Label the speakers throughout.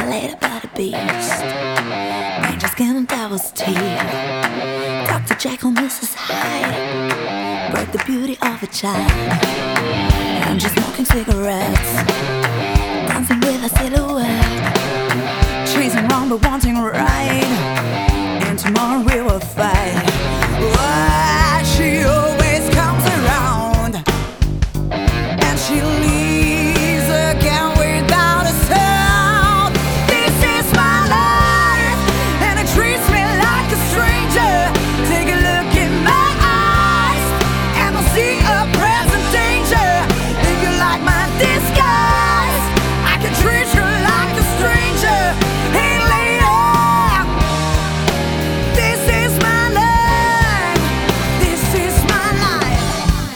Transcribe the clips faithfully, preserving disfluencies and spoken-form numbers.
Speaker 1: violated by the beast, angel skin and devil's teeth. Doctor Jekyll, Missus Hyde, broke the beauty of a child, and she's smoking cigarettes, dancing with a silhouette, chasing wrong but wanting right, and tomorrow we will fight. Why she always comes around, and she leaves again without a sound. This is my life, and it treats me like a stranger. Take a look in my eyes, and I'll see a present danger. If you like my disguise, I can treat you like a stranger. Hey lady, this is my life, this is my life.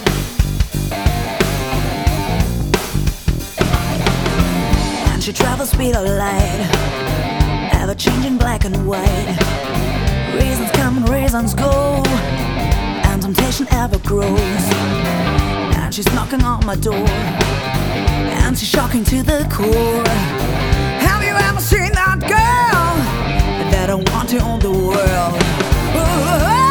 Speaker 1: And she travels speed of light, ever changing black and white. Reasons come and reasons go, and temptation ever grows. And she's knocking on my door, and she's shocking to the core. Have you ever seen that girl that I want to own the world? Ooh,